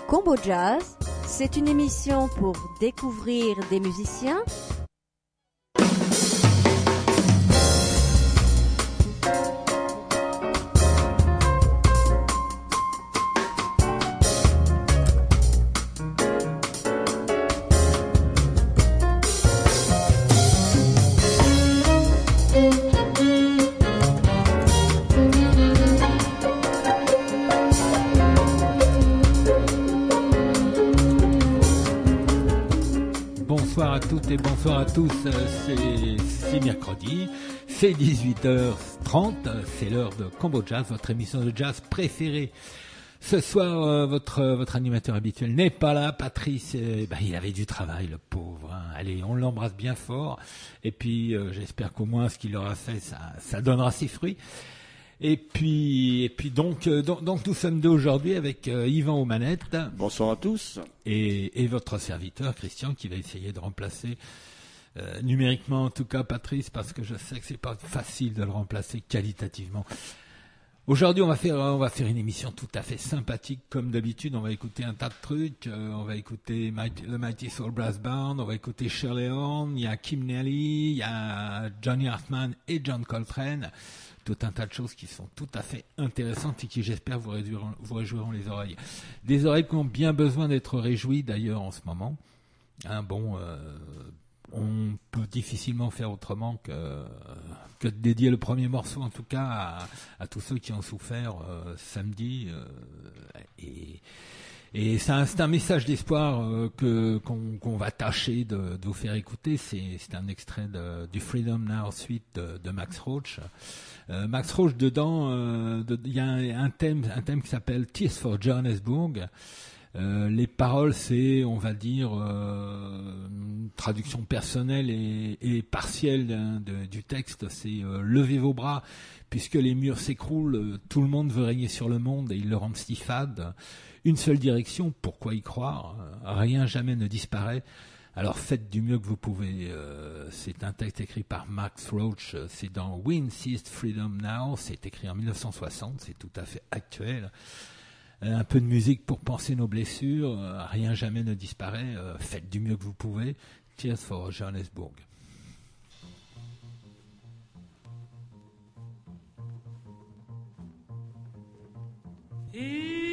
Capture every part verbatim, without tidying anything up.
Combo Jazz, c'est une émission pour découvrir des musiciens, Bonsoir à toutes et bonsoir à tous, c'est, c'est mercredi, c'est dix-huit heures trente, c'est l'heure de Combo Jazz, votre émission de jazz préférée. Ce soir, euh, votre votre animateur habituel n'est pas là, Patrice, euh, bah, il avait du travail, le pauvre. Hein. Allez, on l'embrasse bien fort, et puis euh, j'espère qu'au moins ce qu'il aura fait, ça, ça donnera ses fruits. Et puis, et puis donc, euh, donc, donc nous sommes deux aujourd'hui avec euh, Yvan aux manettes. Bonsoir à tous. Et, et votre serviteur Christian qui va essayer de remplacer euh, numériquement en tout cas Patrice, parce que je sais que c'est pas facile de le remplacer qualitativement. Aujourd'hui, on va faire on va faire une émission tout à fait sympathique comme d'habitude. On va écouter un tas de trucs. Euh, on va écouter Mighty, le Mighty Soul Brass Band. On va écouter Shirley Horn. Il y a Kim Neely. Il y a Johnny Hartman et John Coltrane. Tout un tas de choses qui sont tout à fait intéressantes et qui, j'espère, vous réjouiront, vous réjouiront les oreilles. Des oreilles qui ont bien besoin d'être réjouies, d'ailleurs, en ce moment. Hein, bon, euh, on peut difficilement faire autrement que, que de dédier le premier morceau, en tout cas, à, à tous ceux qui ont souffert euh, samedi. Euh, et... Et c'est un, c'est un message d'espoir euh, que qu'on, qu'on va tâcher de, de vous faire écouter. C'est, c'est un extrait de, du Freedom Now Suite de, de Max Roach. Euh, Max Roach, dedans, il euh, y a un, un thème, un thème qui s'appelle Tears for Johannesburg. Euh, les paroles, c'est, on va dire, euh, une traduction personnelle et, et partielle hein, de, du texte. C'est euh, levez vos bras, puisque les murs s'écroulent. Tout le monde veut régner sur le monde et ils le rendent si fade. Une seule direction, pourquoi y croire? Rien jamais ne disparaît. Alors faites du mieux que vous pouvez. Euh, c'est un texte écrit par Max Roach. C'est dans We Insist Freedom Now. C'est écrit en dix-neuf cent soixante. C'est tout à fait actuel. Euh, un peu de musique pour penser nos blessures. Euh, rien jamais ne disparaît. Euh, faites du mieux que vous pouvez. Tears for Johannesburg. Et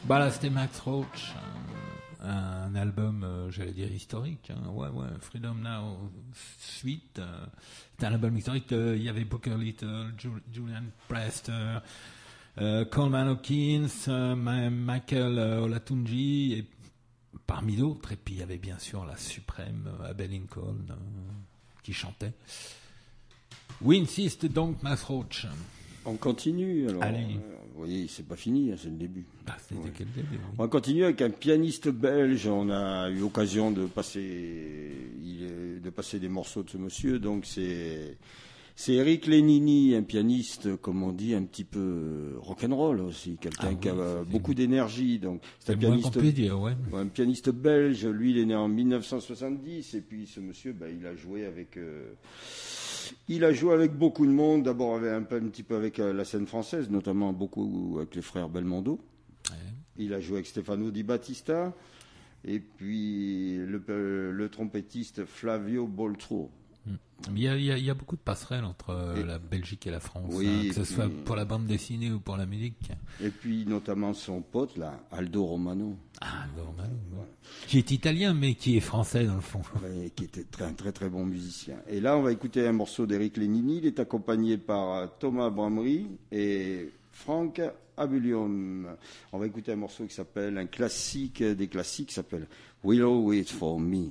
Bah là, c'était Max Roach, un, un album, euh, j'allais dire historique. Hein. Ouais, ouais, Freedom Now Suite. Euh, c'était un album historique. Il euh, y avait Booker Little, Ju- Julian Prester, euh, Coleman Hawkins, euh, Ma- Michael euh, Olatunji, et parmi d'autres. Et puis il y avait bien sûr la suprême euh, Abbey Lincoln euh, qui chantait. We insist donc, Max Roach. On continue, alors. Allez. Euh, vous voyez, c'est pas fini, hein, c'est le début. Bah, c'était Ouais. quel début, oui. On va continuer avec un pianiste belge. On a eu l'occasion de passer, il est- de passer des morceaux de ce monsieur. Donc c'est, c'est Eric Lénini, un pianiste, comme on dit, un petit peu rock'n'roll aussi, quelqu'un Ah qui oui, a c'est- beaucoup d'énergie. Donc c'est un C'est moins qu'on pianiste, peut dire, ouais. ouais, un pianiste belge. Lui, il est né en mille neuf cent soixante-dix, et puis ce monsieur, ben, il a joué avec. Euh, Il a joué avec beaucoup de monde, d'abord avec un, peu, un petit peu avec euh, la scène française, notamment beaucoup avec les frères Belmondo. Ouais. Il a joué avec Stefano Di Battista, et puis le, euh, le trompettiste Flavio Boltro. Il y, a, il, y a, il y a beaucoup de passerelles entre euh, Et- la Belgique et la France, Oui, hein, et que ce puis- soit pour la bande dessinée ou pour la musique. Et puis notamment son pote, là, Aldo Romano, Ah, normal. Ouais. Qui est italien, mais qui est français dans le fond. ouais, qui était très, un très très bon musicien. Et là, on va écouter un morceau d'Eric Lénini. Il est accompagné par euh, Thomas Bramry et Frank Abulium. On va écouter un morceau qui s'appelle, un classique des classiques, qui s'appelle Will You Wait For Me.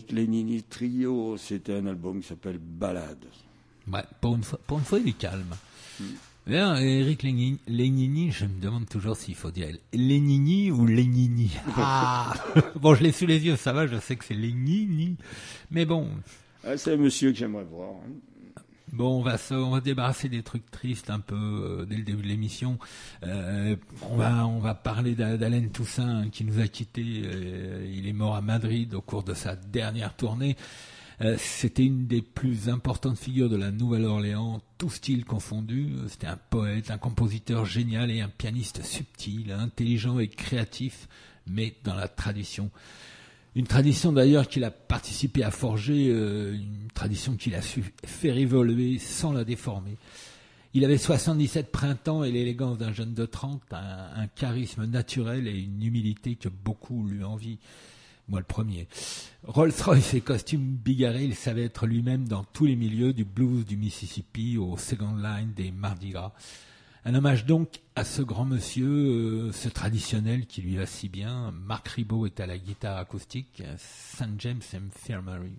Eric Lénini Trio, c'était un album qui s'appelle Ballade. Ouais, pour une fois, pour une fois il est calme. Mm. Bien, Eric Lénini, Lénini, je me demande toujours s'il faut dire Lénini ou Lénini. Ah bon, je l'ai sous les yeux, ça va, je sais que c'est Lénini. Mais bon. Ah, c'est un monsieur que j'aimerais voir. Hein. Bon, on va se, on va se débarrasser des trucs tristes un peu euh, dès le début de l'émission. Euh, on va, on va parler d'Alain Toussaint hein, qui nous a quittés. Euh, il est mort à Madrid au cours de sa dernière tournée. Euh, c'était une des plus importantes figures de la Nouvelle-Orléans, tout style confondu. C'était un poète, un compositeur génial et un pianiste subtil, intelligent et créatif, mais dans la tradition. Une tradition d'ailleurs qu'il a participé à forger, euh, une tradition qu'il a su faire évoluer sans la déformer. Il avait soixante-dix-sept printemps et l'élégance d'un jeune de trente, un, un charisme naturel et une humilité que beaucoup lui envient. Moi le premier. Rolls-Royce et costumes bigarrés, il savait être lui-même dans tous les milieux, du blues du Mississippi au second line des Mardi Gras. Un hommage donc à ce grand monsieur, euh, ce traditionnel qui lui va si bien. Marc Ribot est à la guitare acoustique, Saint James Infirmary.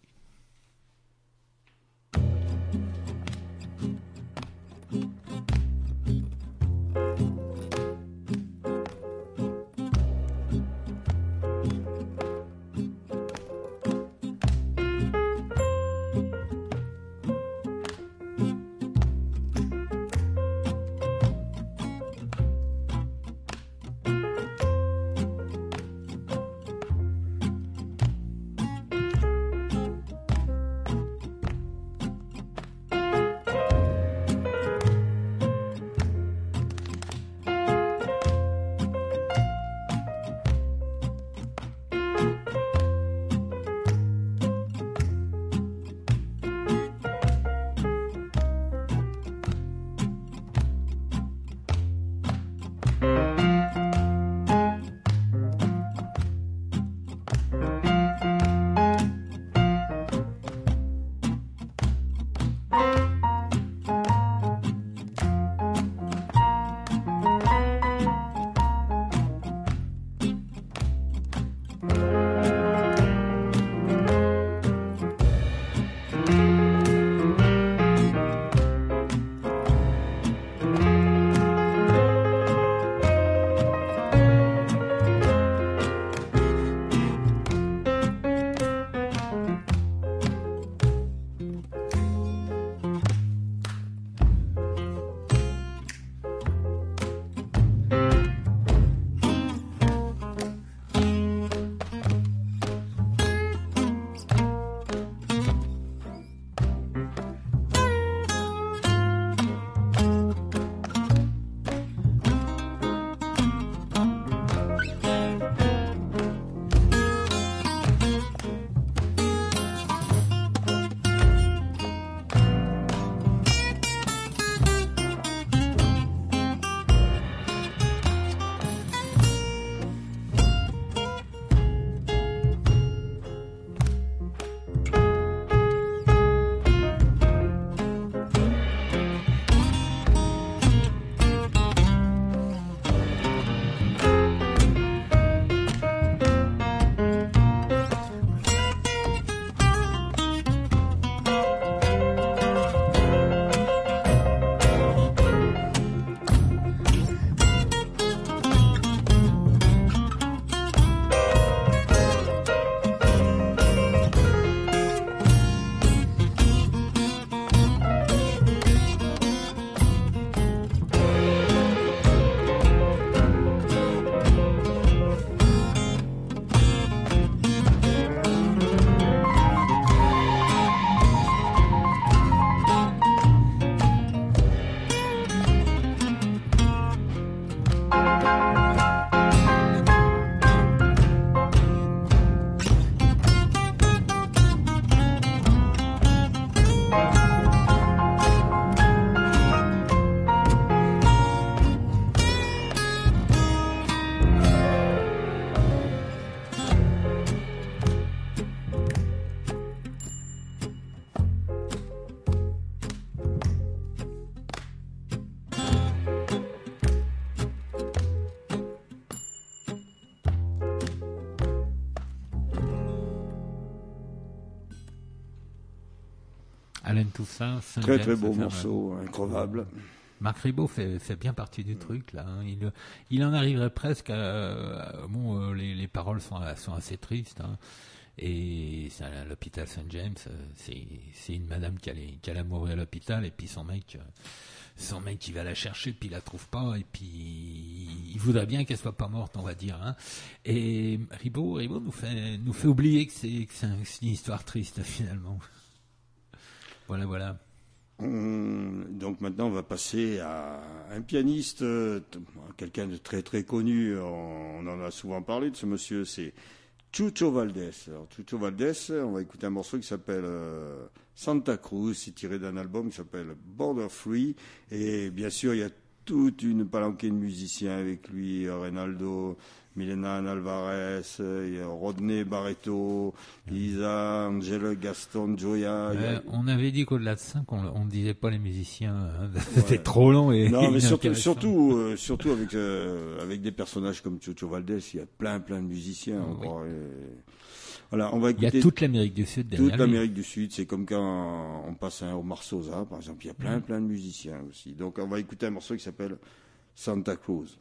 tout ça. Saint Très James, très beau ça fait morceau, un- incroyable. Marc Ribot fait, fait bien partie du truc là. hein. Il, il en arriverait presque à, à- bon, euh, les, les paroles sont, sont assez tristes. hein. Et c'est à l'hôpital Saint James, euh, c'est, c'est une madame qui allait, qui allait mourir à l'hôpital et puis son mec, euh, son mec qui va la chercher puis il la trouve pas et puis il voudrait bien qu'elle soit pas morte, on va dire. Hein. Et Ribot, Ribot nous fait, nous fait oublier que c'est, que c'est, un- c'est une histoire triste finalement. Voilà, voilà. Hum, Donc maintenant, on va passer à un pianiste, euh, t- quelqu'un de très très connu. On, on en a souvent parlé de ce monsieur, c'est Chucho Valdés. Alors, Chucho Valdés, on va écouter un morceau qui s'appelle euh, Santa Cruz. C'est tiré d'un album qui s'appelle Border Free. Et bien sûr, il y a toute une palanquée de musiciens avec lui, Reynaldo, Milena Alvarez, il y a Rodney Barreto, Isa, Angel Gaston Joya. il y a- Euh, on avait dit qu'au-delà de cinq, on on ne disait pas les musiciens. hein. Ouais. C'était trop long et Non, mais surtout, inintéressant. surtout, euh, surtout avec euh, avec des personnages comme Chucho Valdés, il y a plein, plein de musiciens. Oui. Encore, et- Voilà, on va Il y a écouter toute l'Amérique du Sud derrière toute lui. l'Amérique du Sud. C'est comme quand on passe un Omar Sosa, par exemple. Il y a plein, plein de musiciens aussi. Donc, on va écouter un morceau qui s'appelle Santa Cruz.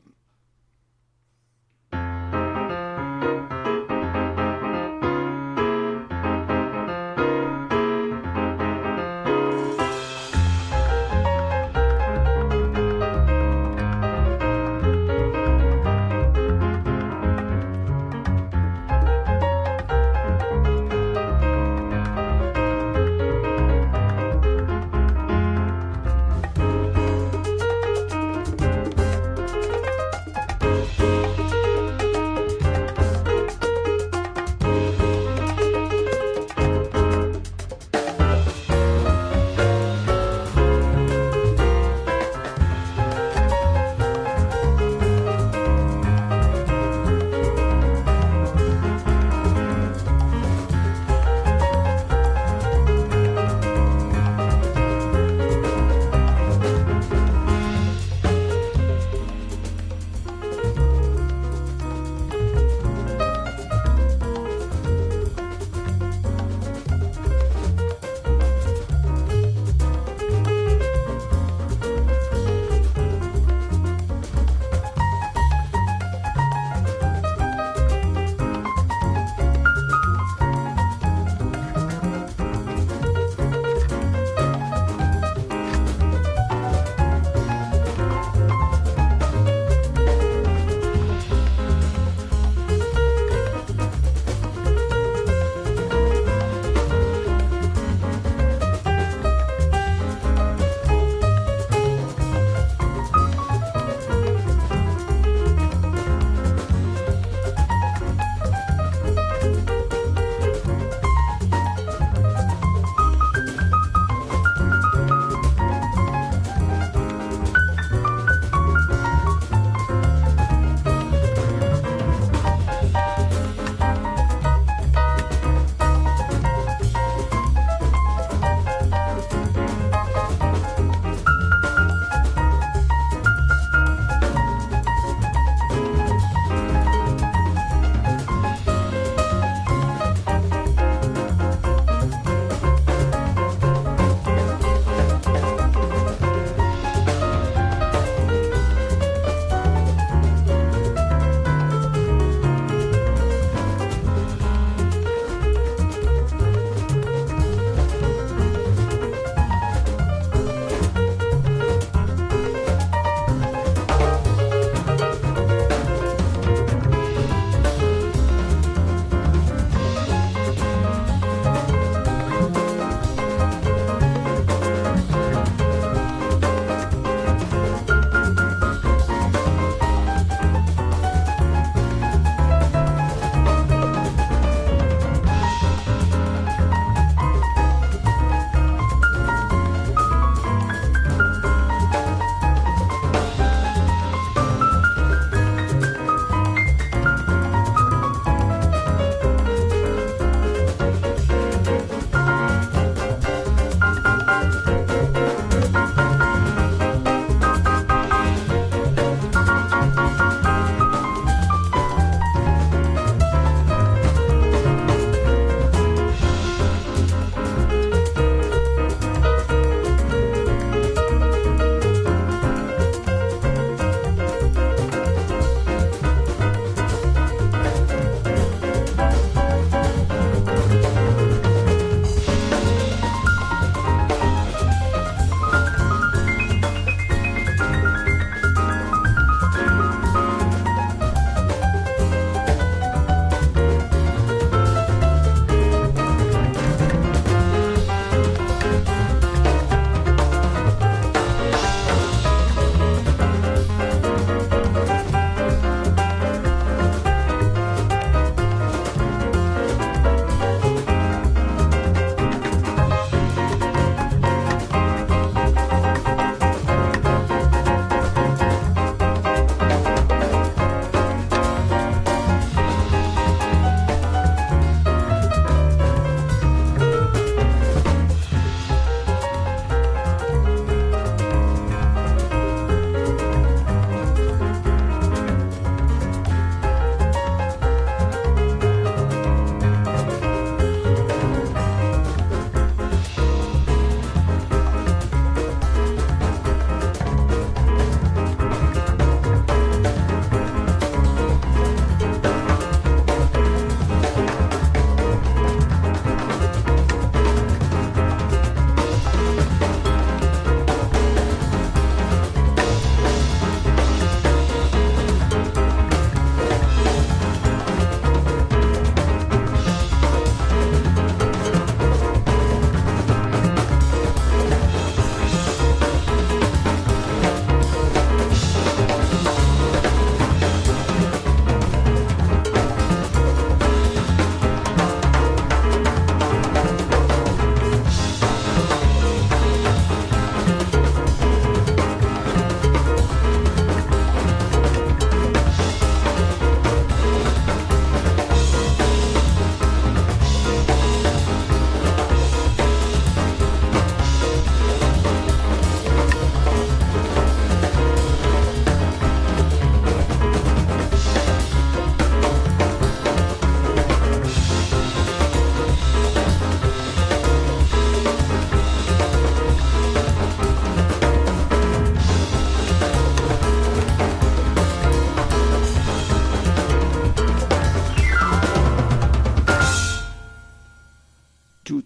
Santa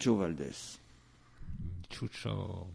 Chucho Valdés. Chucho.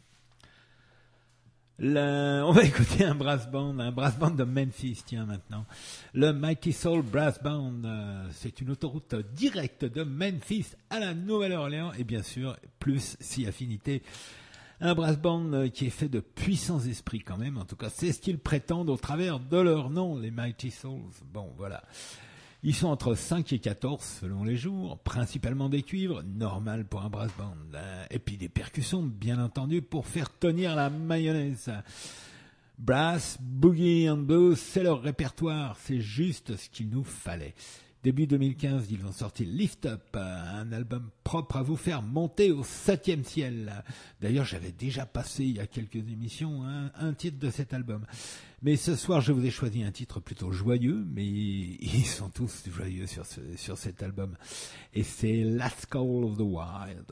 Le... On va écouter un brass band, un brass band de Memphis, tiens maintenant. Le Mighty Soul Brass Band, euh, c'est une autoroute directe de Memphis à la Nouvelle-Orléans et bien sûr, plus si affinité. Un brass band euh, qui est fait de puissants esprits quand même, en tout cas c'est ce qu'ils prétendent au travers de leur nom, les Mighty Souls. Bon voilà. Ils sont entre cinq et quatorze selon les jours, principalement des cuivres, normal pour un brass band. Et puis des percussions, bien entendu, pour faire tenir la mayonnaise. Brass, boogie and blues, c'est leur répertoire, c'est juste ce qu'il nous fallait. Début deux mille quinze, ils ont sorti Lift Up, un album propre à vous faire monter au septième ciel. D'ailleurs, j'avais déjà passé il y a quelques émissions hein, un titre de cet album. Mais ce soir, je vous ai choisi un titre plutôt joyeux, mais ils sont tous joyeux sur, ce, sur cet album. Et c'est Last Call of the Wild.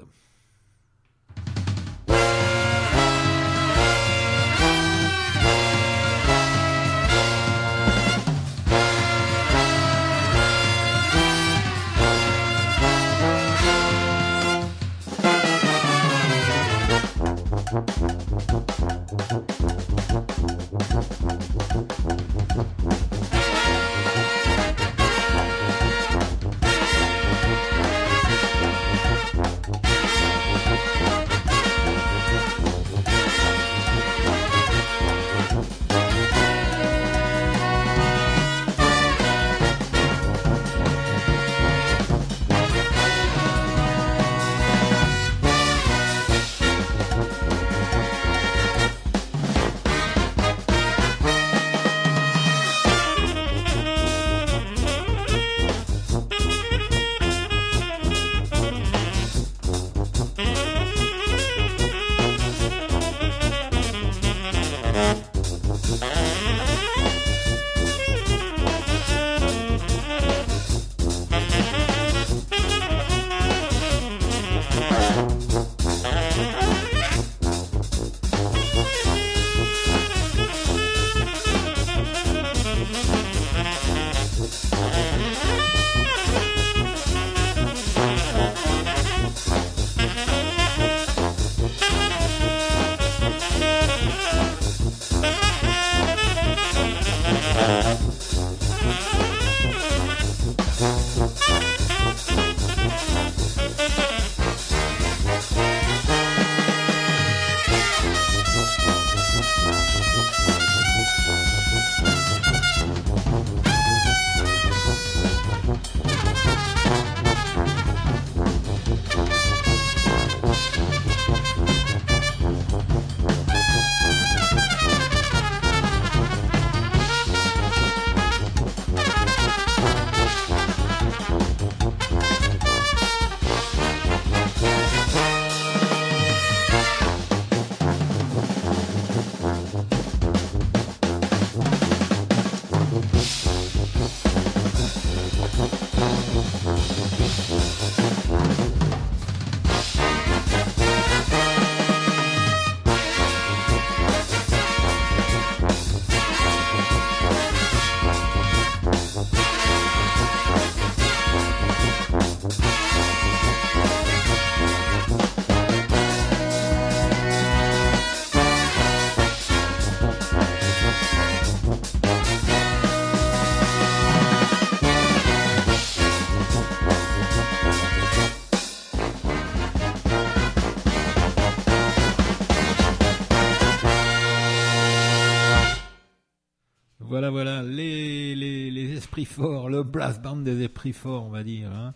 Voilà, voilà, les, les, les esprits forts, le brass band des esprits forts, on va dire. Hein.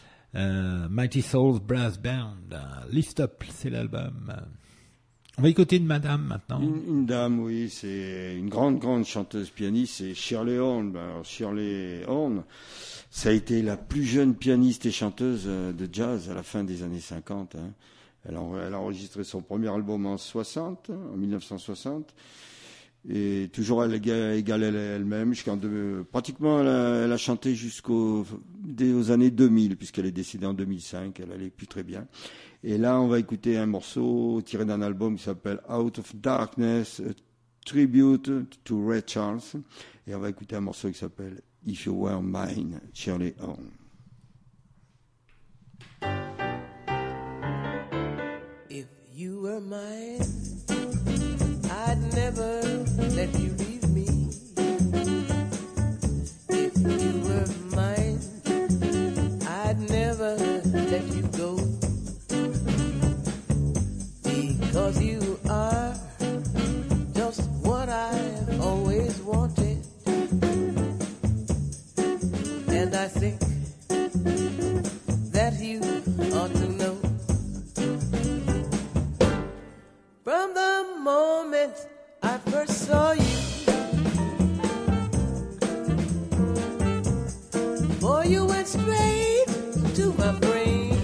Euh, Mighty Souls Brass Band, uh, Lift Up, c'est l'album. On va écouter une madame maintenant. Une, une dame, oui, c'est une grande, grande chanteuse pianiste, c'est Shirley Horn. Alors, Shirley Horn, ça a été la plus jeune pianiste et chanteuse de jazz à la fin des années cinquante. Hein. Elle, a, elle a enregistré son premier album en soixante, en mille neuf cent soixante. Et toujours elle égale elle-même jusqu'en deux, pratiquement elle a, elle a chanté jusqu'aux dès aux années deux mille puisqu'elle est décédée en deux mille cinq, elle allait plus très bien. Et là on va écouter un morceau tiré d'un album qui s'appelle Out of Darkness, a Tribute to Ray Charles, et on va écouter un morceau qui s'appelle If You Were Mine, Shirley Horn. you were mine, I'd never let you leave me. If you were mine, I'd never let you go. Because you are just what I've always wanted. And I think that you ought to know. From the moment I first saw you, boy, you went straight to my brain.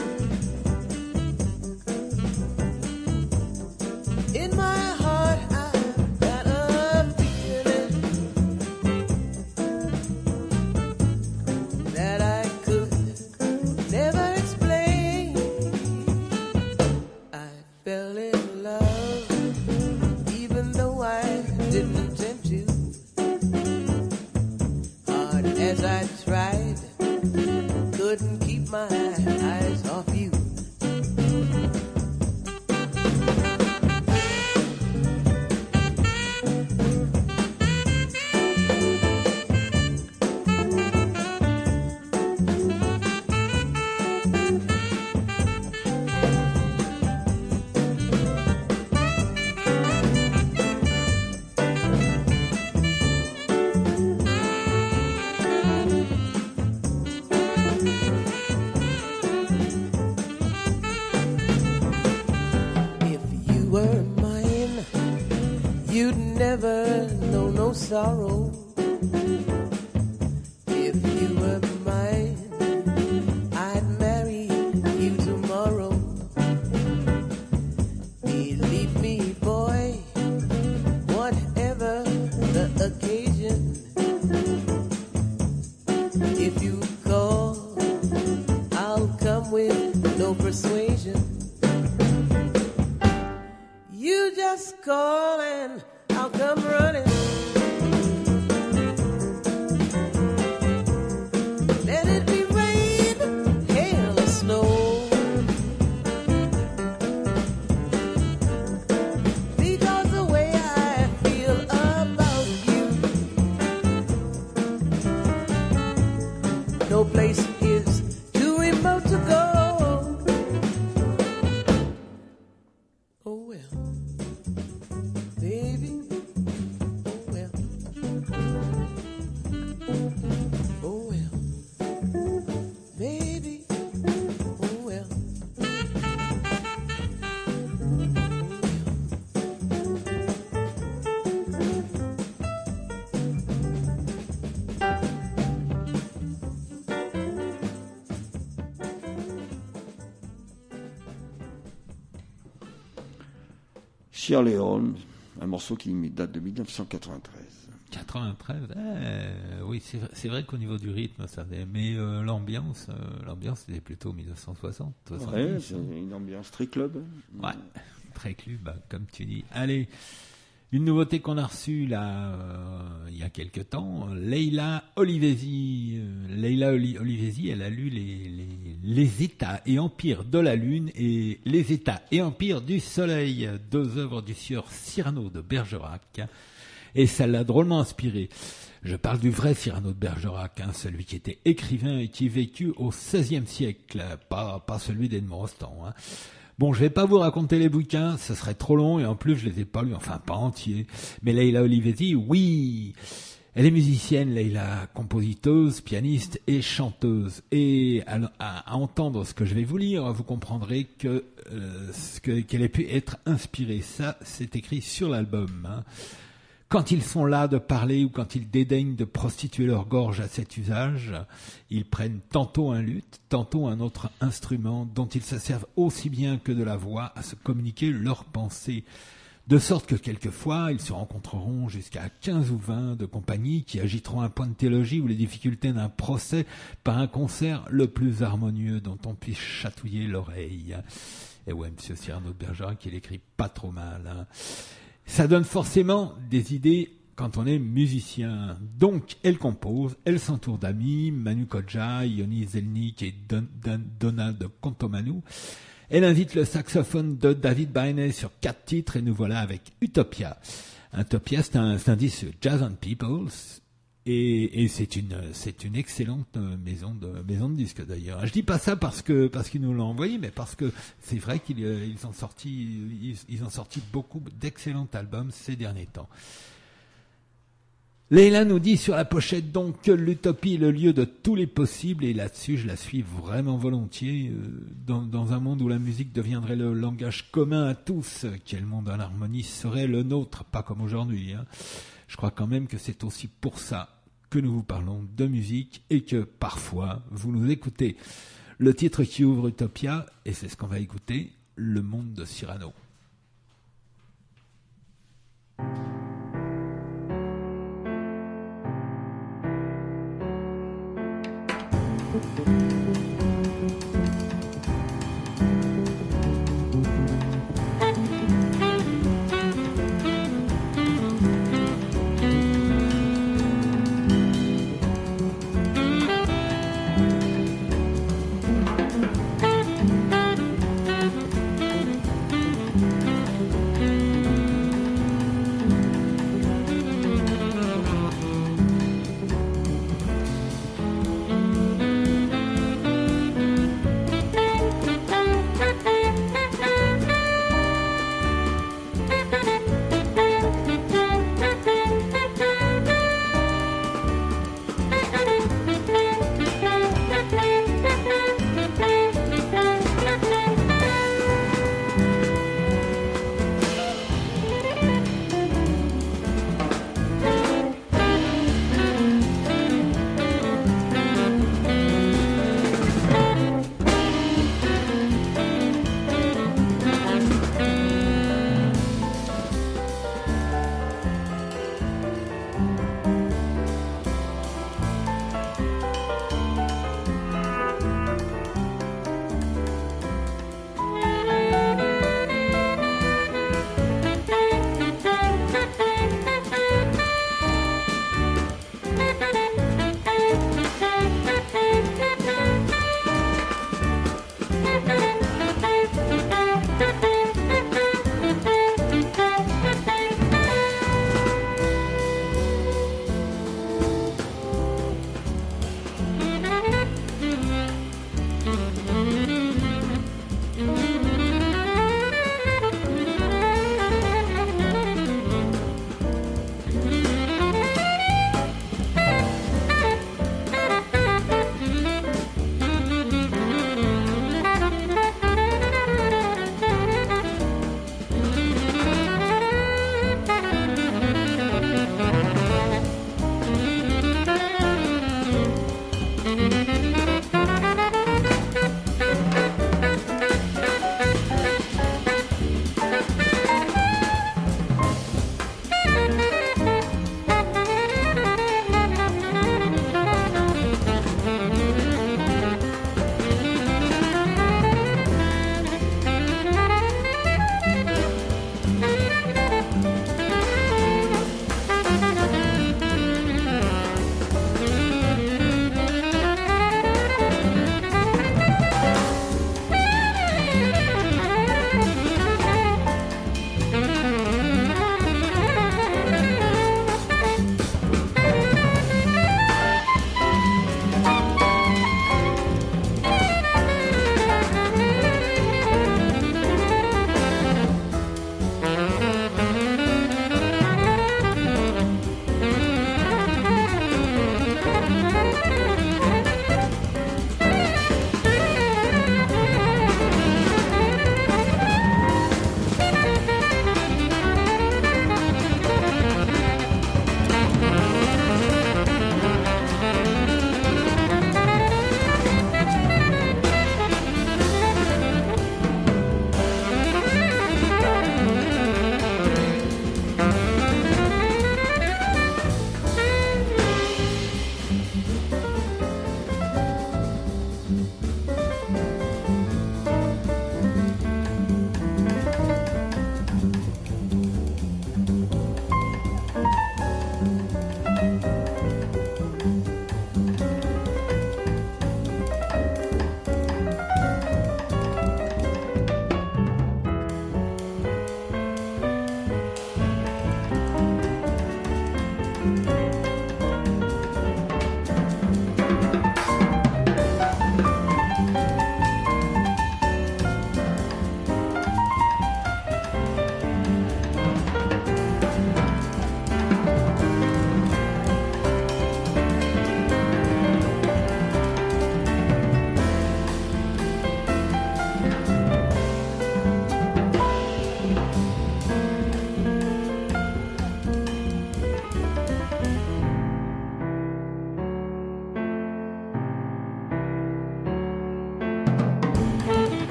In my heart, I've got a feeling that I could never explain. I fell in love, even though I didn't intend to. Hard as I tried, couldn't keep my eyes off you. Never know no sorrow. If you were mine, I'd marry you tomorrow. Believe me, boy, whatever the occasion, if you call, I'll come with no persuasion. You just call and I'll come running. Let it be rain, hail, or snow. Because the way I feel about you, no place is too remote to go. Oh well, baby. Sierra Leone, un morceau qui date de dix-neuf cent quatre-vingt-treize. quatre-vingt-treize, eh, oui, c'est vrai, c'est vrai qu'au niveau du rythme, ça, mais euh, l'ambiance, euh, l'ambiance, c'était plutôt dix-neuf cent soixante. Ouais, c'est une ambiance très club. Ouais, très club, bah, comme tu dis. Allez, une nouveauté qu'on a reçue là, euh, il y a quelque temps, Leila Olivesi. Euh, Leila Oli- Olivesi, elle a lu les, les, les États et empires de la Lune et les États et empires du Soleil, deux œuvres du sieur Cyrano de Bergerac. Et ça l'a drôlement inspiré. Je parle du vrai Cyrano de Bergerac, hein, celui qui était écrivain et qui vécut au seizième siècle, pas, pas celui d'Edmond Rostand. Hein. Bon, je vais pas vous raconter les bouquins, ce serait trop long et en plus je les ai pas lus, enfin pas entiers. Mais Leila Olivesi, oui, elle est musicienne, Leila, compositeuse, pianiste et chanteuse. Et à, à, à entendre ce que je vais vous lire, vous comprendrez que, euh, ce que qu'elle ait pu être inspirée. Ça, c'est écrit sur l'album. Hein. Quand ils sont là de parler ou quand ils dédaignent de prostituer leur gorge à cet usage, ils prennent tantôt un luth, tantôt un autre instrument dont ils se servent aussi bien que de la voix à se communiquer leurs pensées. De sorte que quelquefois, ils se rencontreront jusqu'à quinze ou vingt de compagnies qui agiteront un point de théologie ou les difficultés d'un procès par un concert le plus harmonieux dont on puisse chatouiller l'oreille. Et ouais, monsieur Cyrano de Bergerac, il écrit pas trop mal, hein. Ça donne forcément des idées quand on est musicien. Donc, elle compose, elle s'entoure d'amis, Manu Kodja, Ioni Zelnik et Don, Don, Donald Contomanu. Elle invite le saxophone de David Bainey sur quatre titres et nous voilà avec Utopia. Utopia, c'est un, c'est un disque Jazz and People et, et c'est une, c'est une excellente maison de, maison de disques d'ailleurs. Je dis pas ça parce que, parce qu'ils nous l'ont envoyé, mais parce que c'est vrai qu'ils ils ont sorti, ils, ils ont sorti beaucoup d'excellents albums ces derniers temps. Leila nous dit sur la pochette donc que l'utopie est le lieu de tous les possibles et là-dessus je la suis vraiment volontiers euh, dans, dans un monde où la musique deviendrait le langage commun à tous, quel monde en harmonie serait le nôtre, pas comme aujourd'hui. Hein. Je crois quand même que c'est aussi pour ça que nous vous parlons de musique et que parfois vous nous écoutez. Le titre qui ouvre Utopia, et c'est ce qu'on va écouter, Le monde de Cyrano.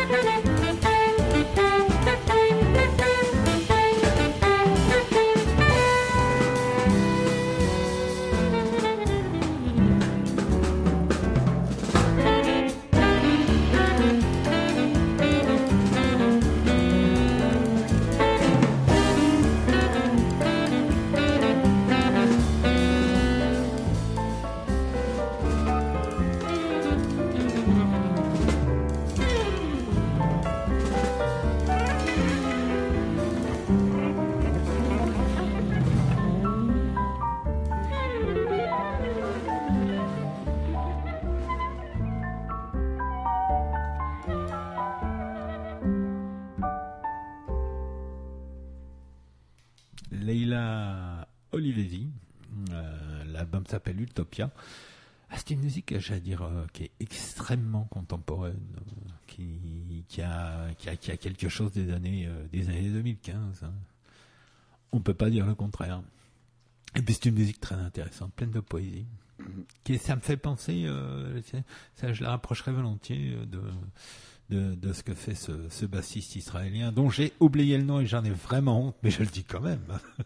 Leila Olivesi, euh, l'album s'appelle Utopia. Ah, c'est une musique, j'allais dire, euh, qui est extrêmement contemporaine, euh, qui, qui, a, qui, a, qui a quelque chose des années, euh, des années deux mille quinze. Hein. On peut pas dire le contraire. Et puis c'est une musique très intéressante, pleine de poésie. Qui, ça me fait penser, euh, ça je la rapprocherais volontiers de, de, de ce que fait ce, ce bassiste israélien, dont j'ai oublié le nom et j'en ai vraiment honte, mais je le dis quand même.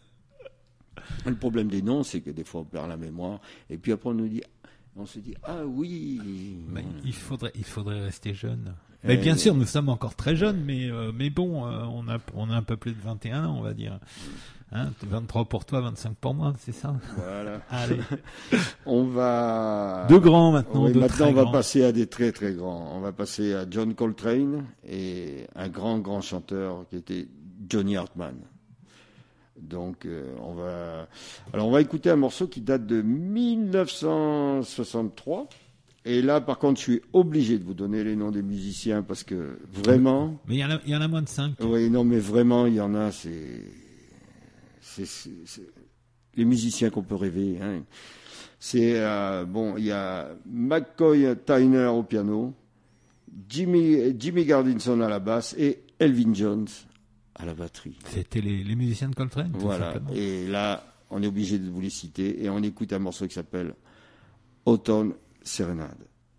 Le problème des noms, c'est que des fois on perd la mémoire, et puis après on nous dit, on se dit, ah oui. Mais il faudrait, il faudrait rester jeune. Mais bien sûr, nous sommes encore très jeunes, mais euh, mais bon, euh, on a on a un peu plus de vingt et un ans, on va dire. Hein, vingt-trois pour toi, vingt-cinq pour moi, c'est ça? Voilà. Allez. On va... De grands maintenant, oui, de maintenant très on va grands. passer à des très très grands. On va passer à John Coltrane et un grand grand chanteur qui était Johnny Hartman. Donc euh, on va... Alors on va écouter un morceau qui date de mille neuf cent soixante-trois. Et là, par contre, je suis obligé de vous donner les noms des musiciens parce que vraiment... Mais il y en a, il y en a moins de cinq. Oui, non, mais vraiment, il y en a, c'est... C'est, c'est, c'est les musiciens qu'on peut rêver. Hein. C'est euh, bon, il y a McCoy Tyner au piano, Jimmy Jimmy Gardinson à la basse et Elvin Jones à la batterie. C'était les, les musiciens de Coltrane. Tout Voilà. simplement. Et là, on est obligé de vous les citer et on écoute un morceau qui s'appelle Autumn Serenade.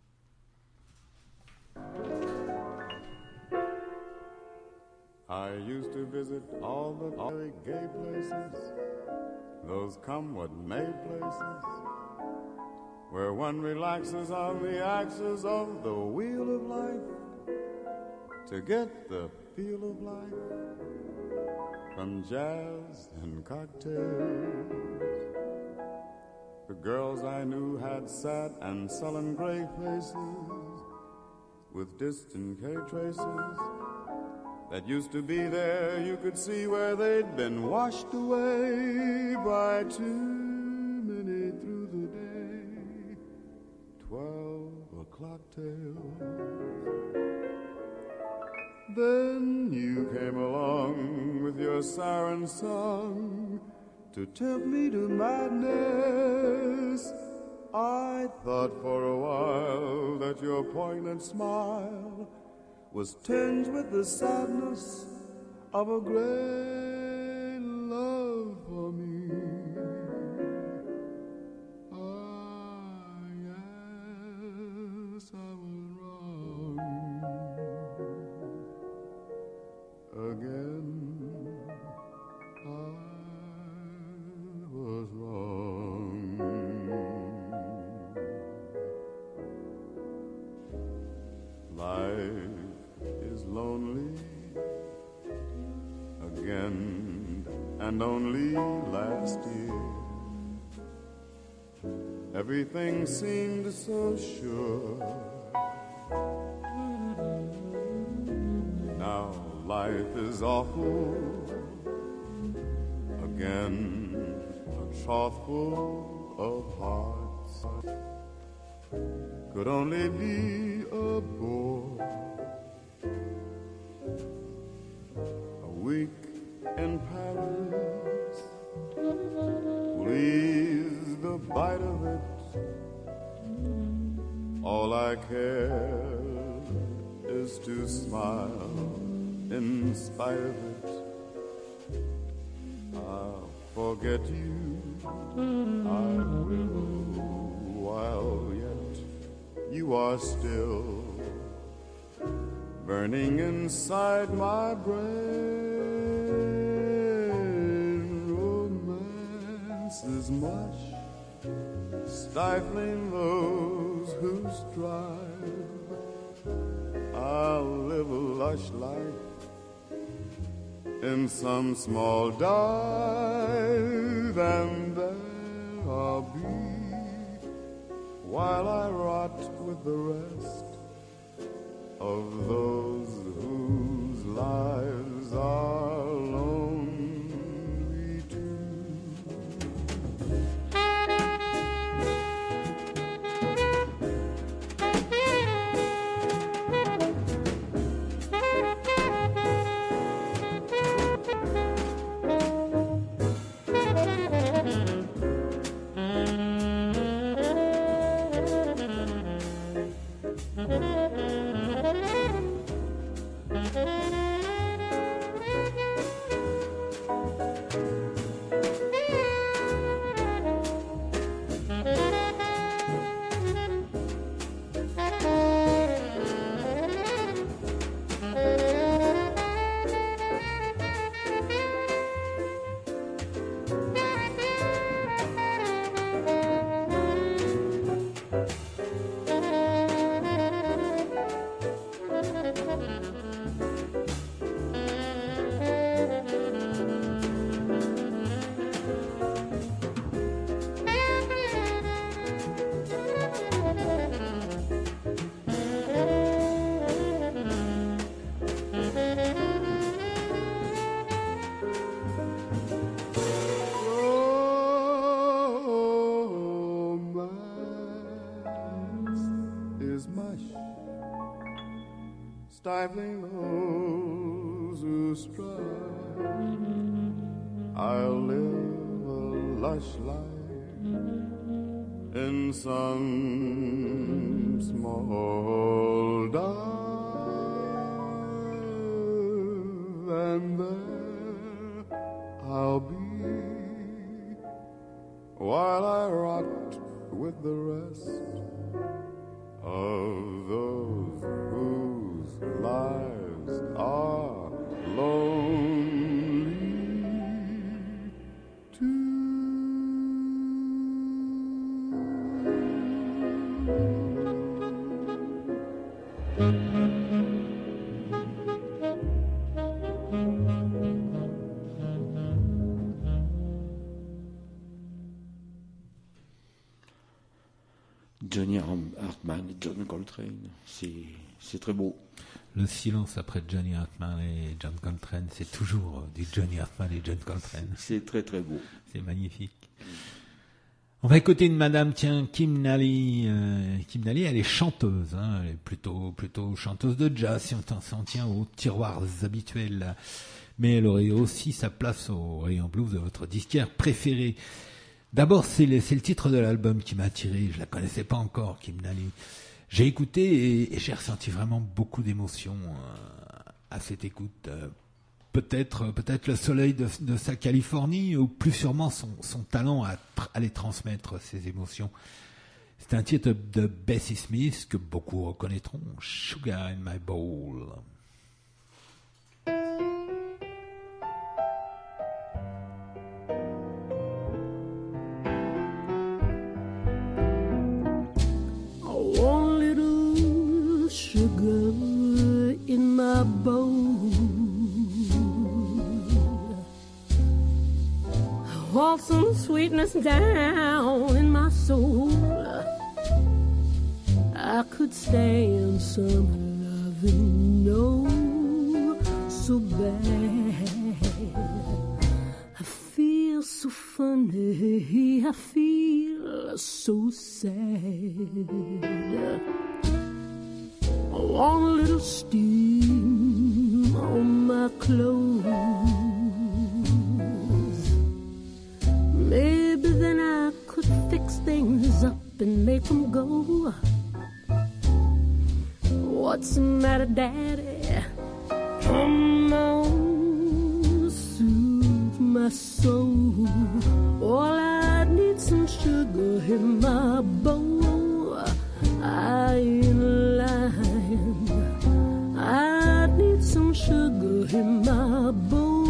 I used to visit all the very gay places, those come what may places, where one relaxes on the axis of the wheel of life to get the feel of life from jazz and cocktails. The girls I knew had sad and sullen gray faces with distant K traces that used to be there. You could see where they'd been washed away by too many through the day. Twelve o'clock tales. Then you came along with your siren song to tempt me to madness. I thought for a while that your poignant smile was tinged with the sadness of a great love for me. Ah, yes, I was wrong again. I was wrong. Life is lonely again, and only last year everything seemed so sure. Now life is awful again, a trough full of hearts could only be a bore. A week in Paris will ease the bite of it. All I care is to smile in spite of it. I'll forget you, I will, while yet you are still burning inside my brain. Romance is much, stifling those who strive. I'll live a lush life in some small dive, and there I'll be while I rot with the rest of those whose lives are lonely too. Stifling those who strive, I'll live a lush life in some small dive, and there I'll be while I rot with the rest of those whose lives are lonely too. Johnny Hartman et John Coltrane, c'est, c'est très beau. Le silence après Johnny Hartman et John Coltrane, c'est toujours du Johnny Hartman et John Coltrane. C'est très très beau. C'est magnifique. On va écouter une madame, tiens, Kim Nally. Euh, Kim Nally, elle est chanteuse, hein, elle est plutôt, plutôt chanteuse de jazz, si on s'en tient aux tiroirs habituels. Mais elle aurait aussi sa place au rayon blues de votre disquaire préféré. D'abord, c'est le, c'est le titre de l'album qui m'a attiré. Je la connaissais pas encore, Kim Nally. J'ai écouté et, et j'ai ressenti vraiment beaucoup d'émotions euh, à cette écoute. Euh, peut-être, peut-être le soleil de, de sa Californie, ou plus sûrement son, son talent à, à les transmettre, ces émotions. C'est un titre de Bessie Smith que beaucoup reconnaîtront, Sugar in My Bowl. Sugar in my bowl, I want some sweetness down in my soul. I could stand some loving, no, so bad. I feel so funny, I feel so sad. I want a little steam on my clothes. Maybe then I could fix things up and make them go. What's the matter, Daddy? Come on, soothe my soul. All I need some sugar in my bowl. I ain't lying. I in my bones.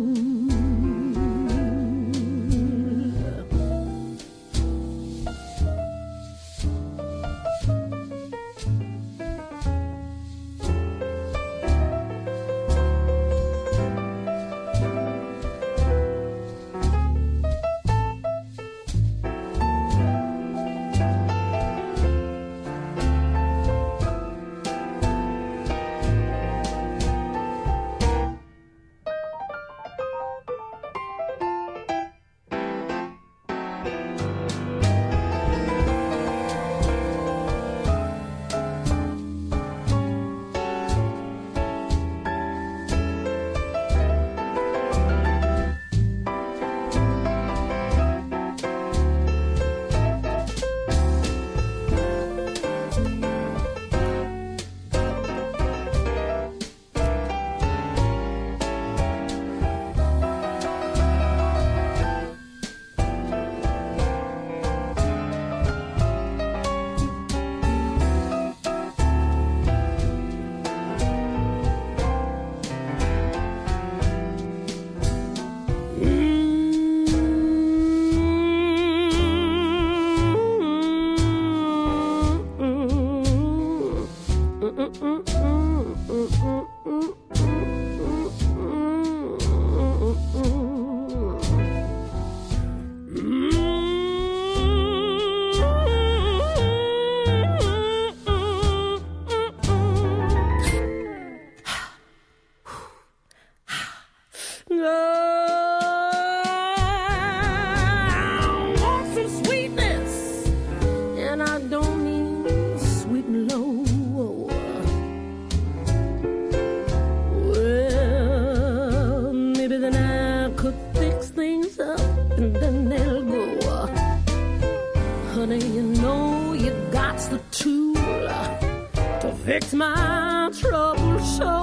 Fix my troubled soul.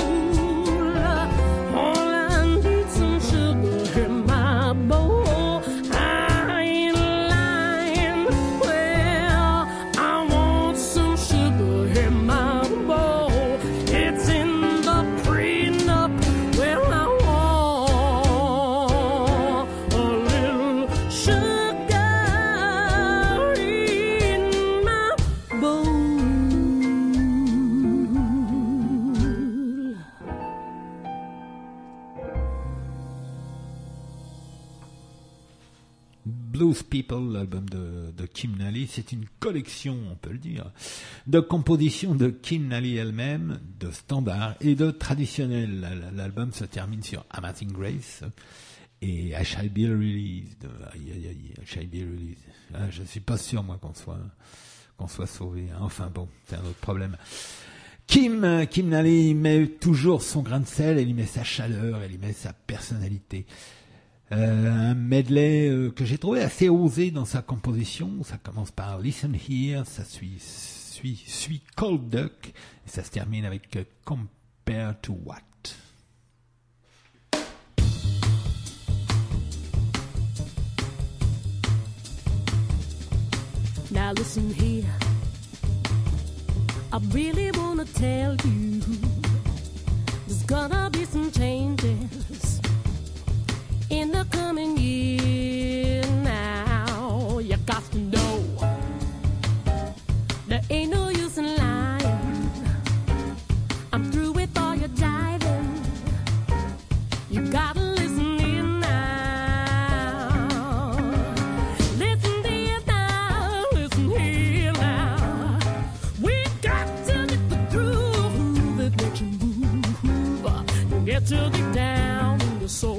All I need some sugar in my bowl. I ain't lying. Well, I want some sugar in my bowl. It's in the prenup. Well, I want a little sugar in my bowl. Blues People, l'album de, de Kim Nally, c'est une collection, on peut le dire, de compositions de Kim Nally elle-même, de standards et de traditionnels. L'album se termine sur Amazing Grace et I Shall Be Released. Aïe, aïe, aïe, I Shall Be Released. Ah, je suis pas sûr, moi, qu'on soit, qu'on soit sauvé. Enfin bon, c'est un autre problème. Kim, Kim Nally met toujours son grain de sel, elle y met sa chaleur, elle y met sa personnalité. Euh, un medley euh, que j'ai trouvé assez osé dans sa composition. Ça commence par Listen Here, ça suit, suit, suit Cold Duck, et ça se termine avec euh, Compare to What. Now listen here, I really wanna tell you, there's gonna be some changes in the coming year. Now you got to know there ain't no use in lying. I'm through with all your jiving. You gotta listen in now. Listen here now, listen here now. We got to get the groove that makes you move. Get to deep down in the soul.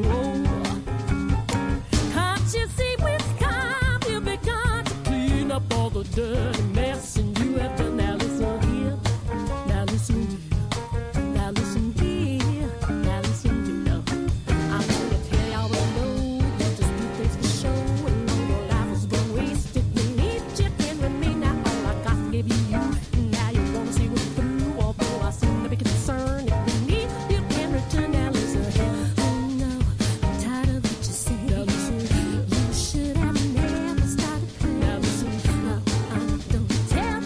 Up all the dirty mess and you have to now listen here, now listen here, now listen here, now listen here. I'm gonna tell y'all what I know, you just do things for show and know your life was wasted. We need you in with me now, all I got to give you. Now you wanna see what's through, although I seem to be concerned. If you need, you can return. Now listen here. Oh no, I'm tired of what you say. Now listen here. You should have never started playing. Now listen. Tell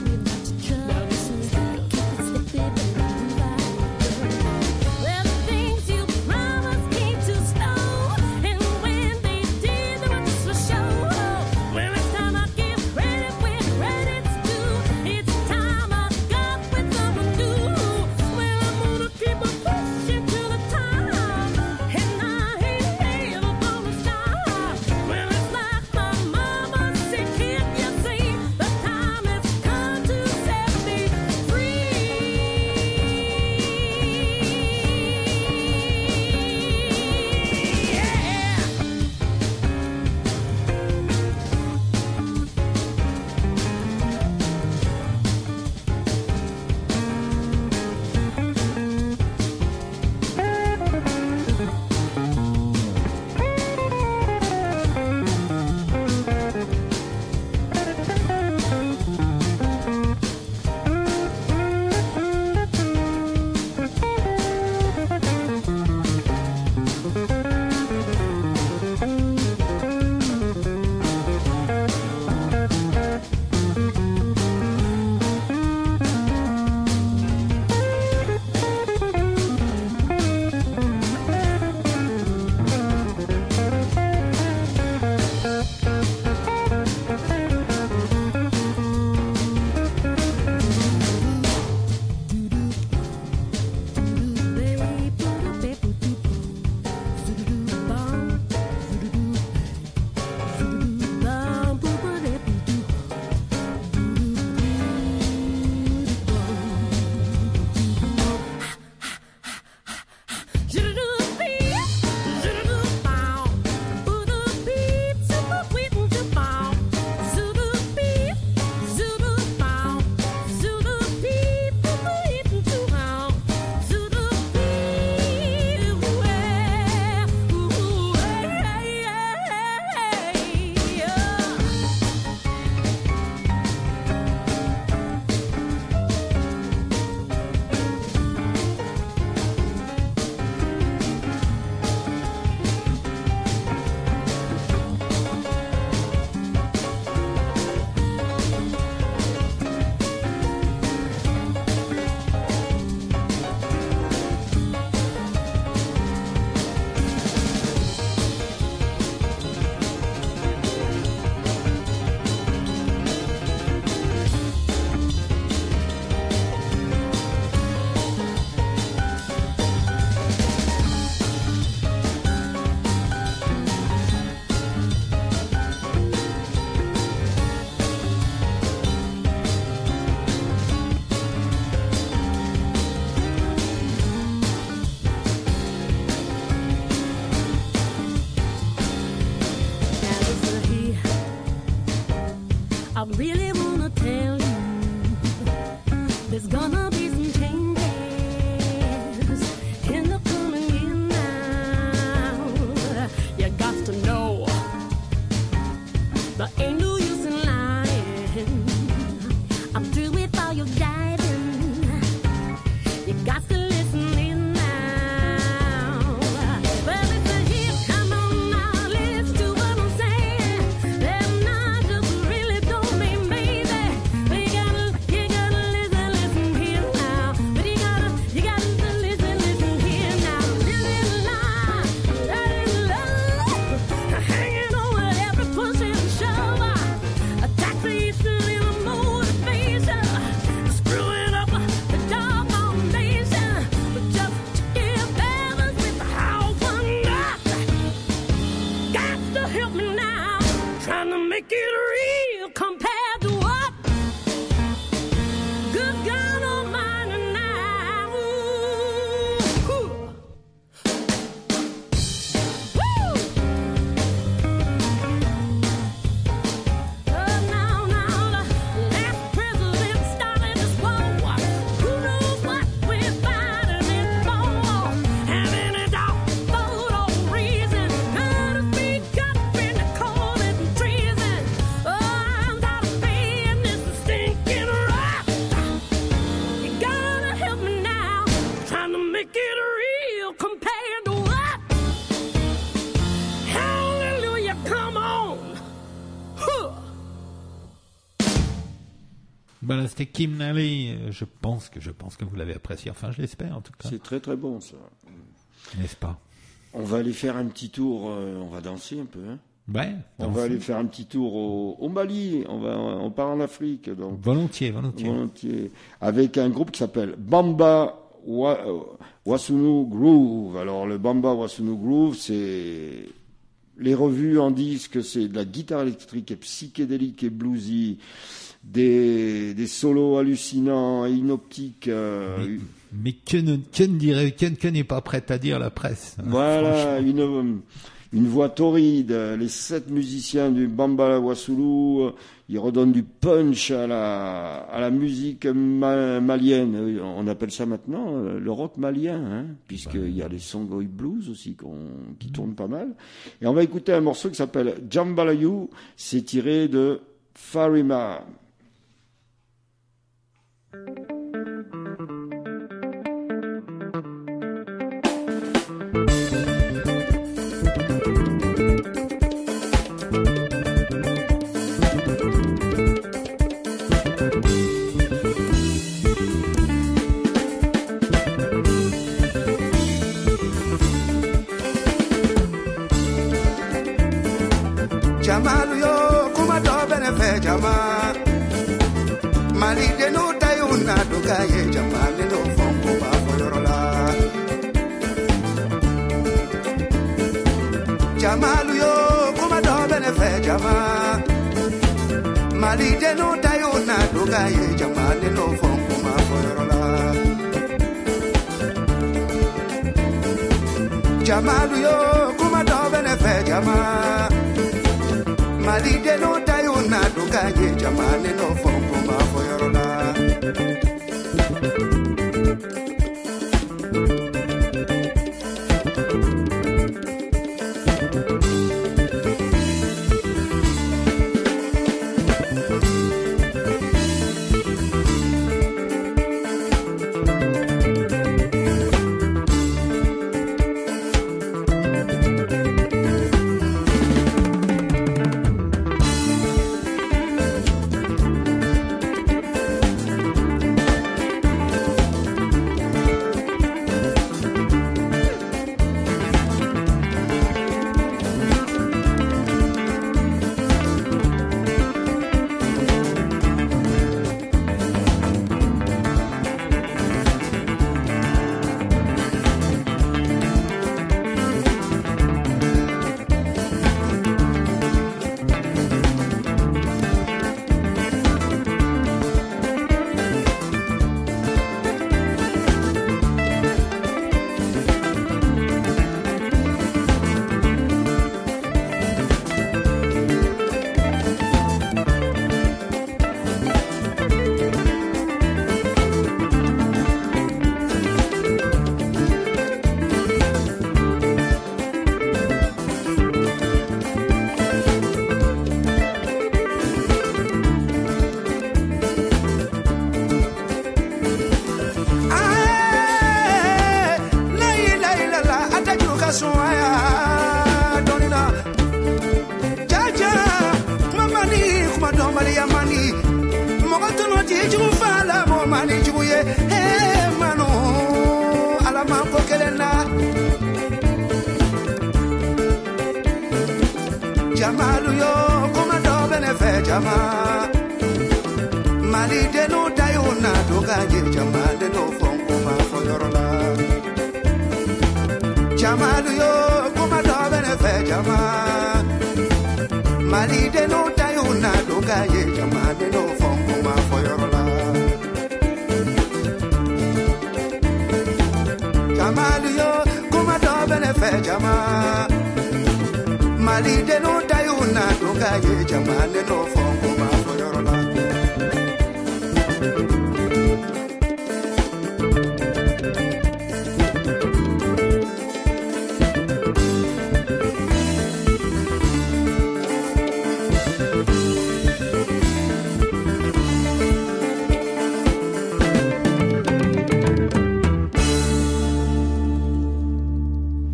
voilà, c'était Kim Nally. Je pense que je pense que vous l'avez apprécié. Enfin, je l'espère en tout cas. C'est très très bon ça. N'est-ce pas? On va aller faire un petit tour. Euh, on va danser un peu. Hein. Ouais. On va aller faire un petit tour au, au Mali. On va, on part en Afrique. Donc volontiers, volontiers. Volontiers. Avec un groupe qui s'appelle Bamba Wa, Wasunu Groove. Alors le Bamba Wasunu Groove, c'est les revues en disent que c'est de la guitare électrique et psychédélique et bluesy, des, des solos hallucinants et inoptiques. Euh, mais, mais que ne, que ne dirait, que, que n'est pas prête à dire la presse. Voilà, une, une voix torride. Les sept musiciens du Bamba Wasulu, ils redonnent du punch à la, à la musique ma, malienne. On appelle ça maintenant le rock malien, hein, puisqu'il bah, y a les Songhai Blues aussi qu'on, qui mmh. tournent pas mal. Et on va écouter un morceau qui s'appelle Jambalaya. C'est tiré de Farima. Jamalu yo kuma do bene fe jama Mali de no tayuna do gaye jama le no fonko ba foyorola Jamalu yo kuma do bene fe jama Mali de no tayuna do gaye jama le no fonko ba foyorola Jamalu yo kuma do bene fe jama Mali de no tayuna do gaye jamane no fonko ma foyorola Jamalu yo kuma do bene fe jama Mali de no tayuna do gaye jama de no fonko ma foyorola Jamalu yo kuma do bene fe jama Mali de no tayuna do gaye jama de no fonko ma foyorola Jamalu yo kuma do bene fe jama Mali de no tayuna do gaye jama de no fonko ma foyorola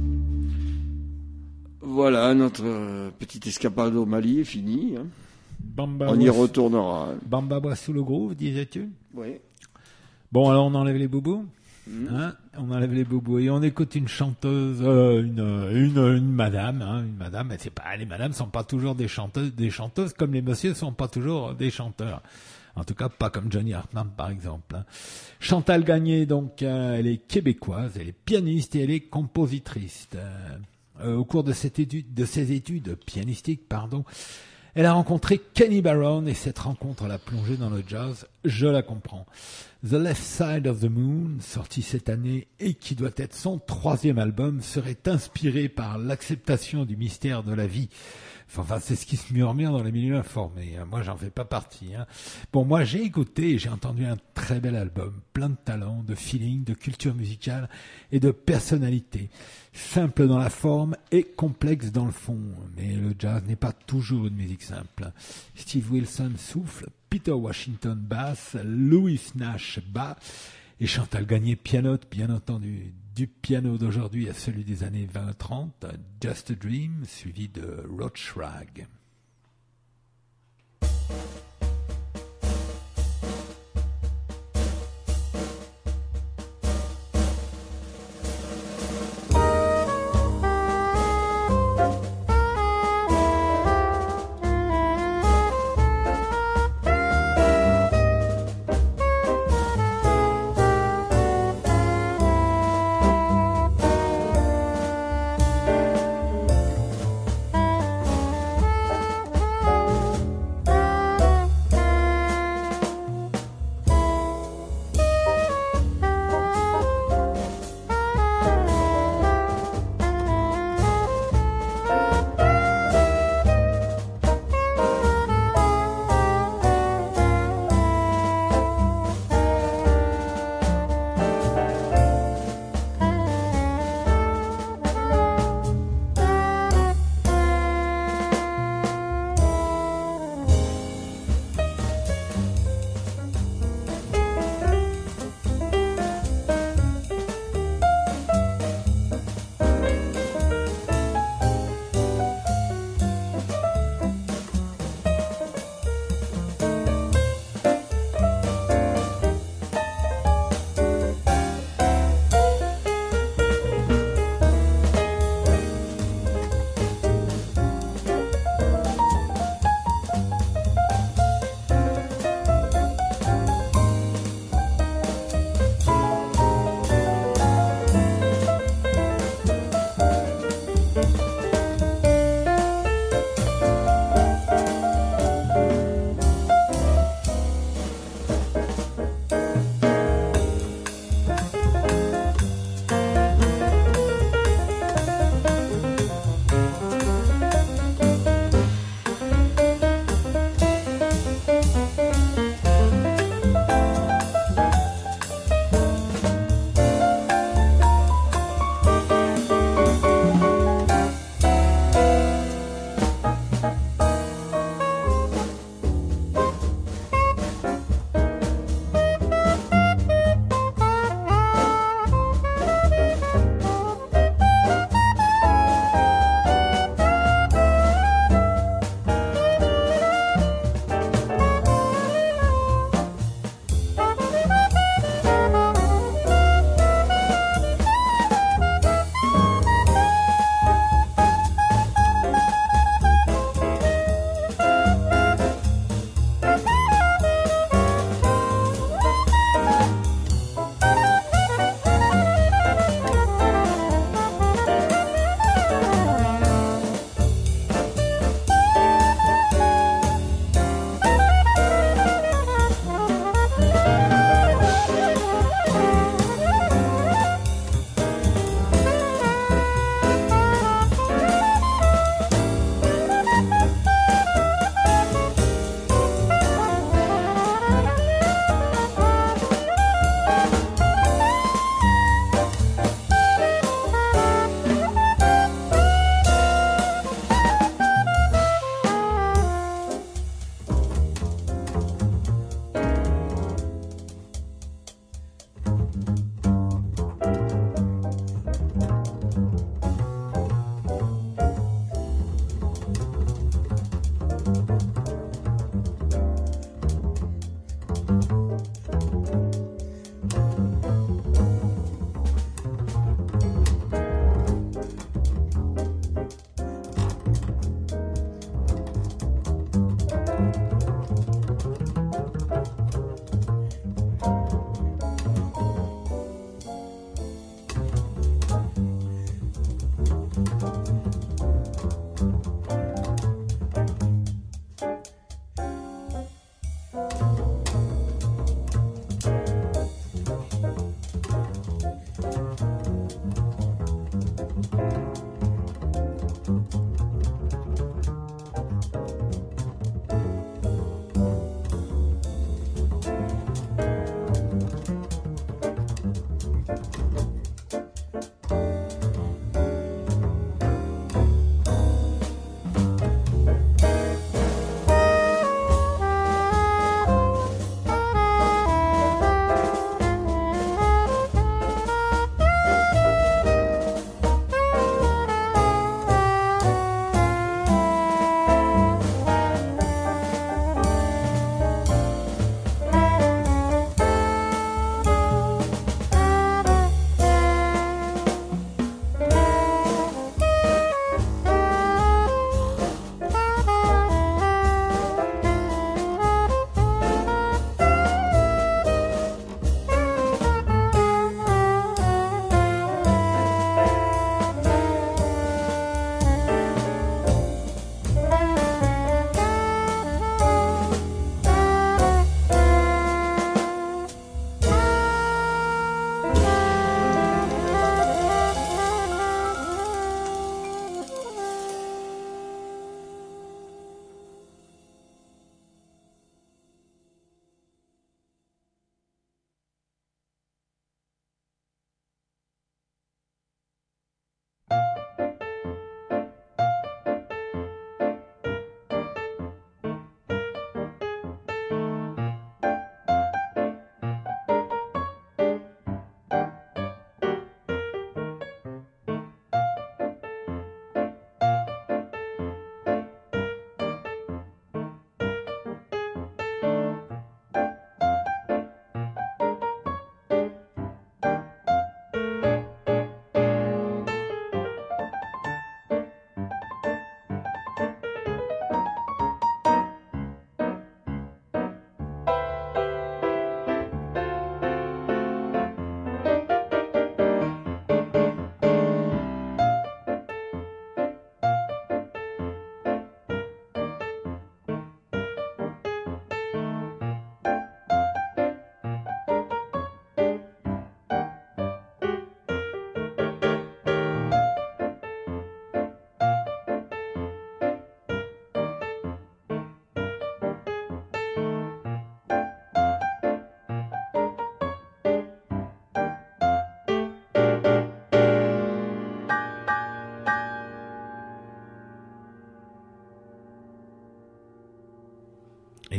Voilà, notre euh, petite escapade au Mali est finie. Hein. Bamba On y Bois- retournera. Bamba Bois sous le groove, disais-tu? Oui. Bon, alors on enlève les boubous. Mhm. Hein, on enlève les boubous et on écoute une chanteuse, euh, une, une, une madame, hein, une madame. Mais c'est pas, les madames sont pas toujours des chanteuses, des chanteuses comme les messieurs sont pas toujours des chanteurs. En tout cas, pas comme Johnny Hartman, par exemple. hein. Chantal Gagné, donc, euh, elle est québécoise, elle est pianiste et elle est compositrice. Euh, euh, au cours de cette étude, de ses études pianistiques, pardon, elle a rencontré Kenny Barron et cette rencontre l'a plongée dans le jazz. Je la comprends. The Left Side of the Moon, sorti cette année et qui doit être son troisième album, serait inspiré par l'acceptation du mystère de la vie. Enfin, c'est ce qui se murmure dans les milieux informés. Moi, j'en fais pas partie. Hein. Bon, moi, j'ai écouté et j'ai entendu un très bel album, plein de talent, de feeling, de culture musicale et de personnalité. Simple dans la forme et complexe dans le fond. Mais le jazz n'est pas toujours une musique simple. Steve Wilson souffle, Peter Washington basse, Louis Nash bas et Chantal Gagné pianote, bien entendu. Du piano d'aujourd'hui à celui des années vingt trente, Just a Dream, suivi de Roach Rag.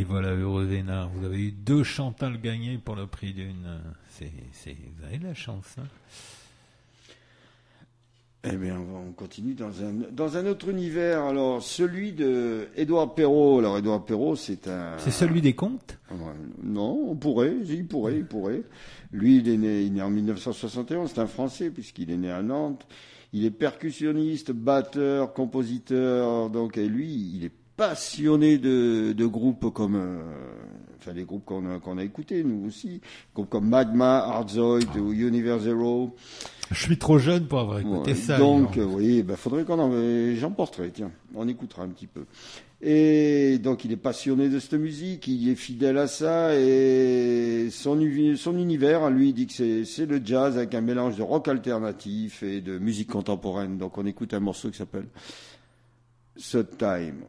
Et voilà, heureux Vénard, vous avez eu deux Chantal gagnés pour le prix d'une. C'est, c'est, vous avez de la chance, hein. Eh bien, on, va, on continue dans un, dans un autre univers. Alors, celui de Édouard Perrault. Alors, Édouard Perrault, c'est un... C'est celui des contes ? Non, on pourrait, il pourrait, il pourrait. Lui, il est né, il est né en dix-neuf cent soixante et onze, c'est un Français, puisqu'il est né à Nantes. Il est percussionniste, batteur, compositeur, donc, et lui, il est passionné de, de groupes comme, euh, enfin, des groupes qu'on a, qu'on a écoutés, nous aussi, groupes comme Magma, Hardzoid ou Universe Zero. Je suis trop jeune pour avoir écouté Ouais, ça. donc, euh, oui, ben, faudrait qu'on en, j'emporterai, tiens, on écoutera un petit peu. Et donc, il est passionné de cette musique, il est fidèle à ça, et son, son univers, lui, il dit que c'est, c'est le jazz avec un mélange de rock alternatif et de musique contemporaine. Donc, on écoute un morceau qui s'appelle Third Time.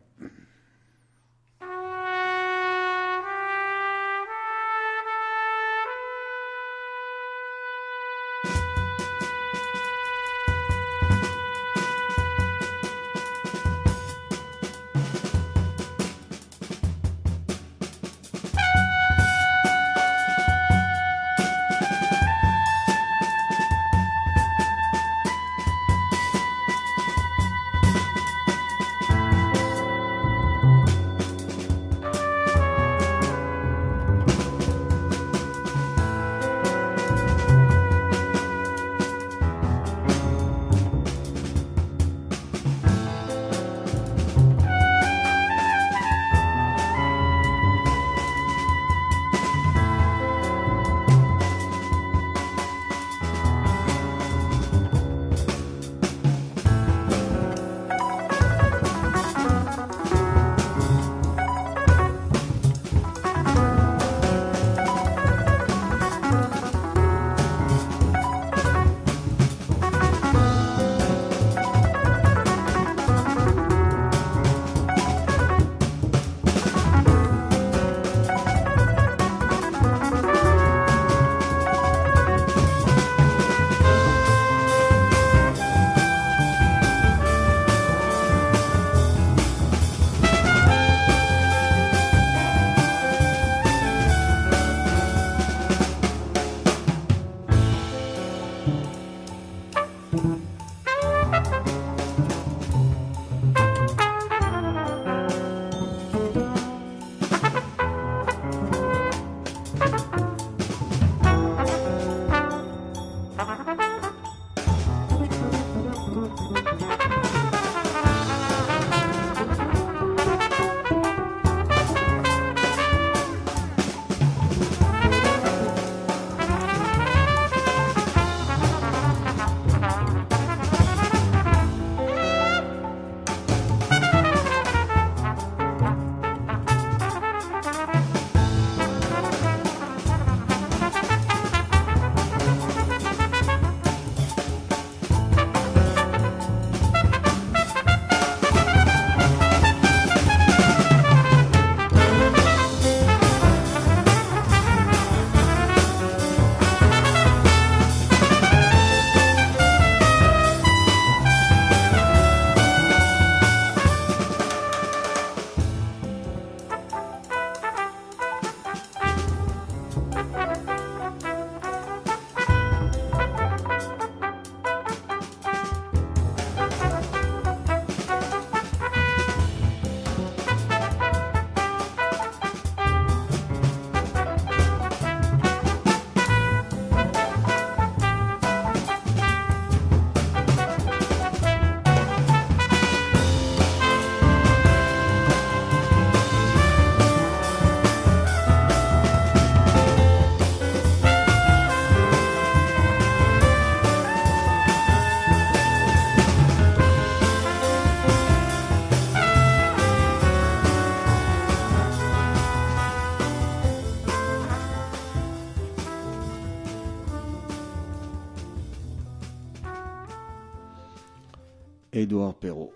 Édouard Perrault.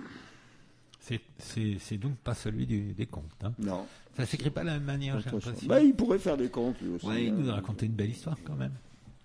C'est, c'est, c'est donc pas celui du, des contes. Hein. Non. Ça s'écrit pas de la même manière, j'ai l'impression. Bah, il pourrait faire des contes, lui aussi. Ouais, il nous a raconté une belle histoire quand même.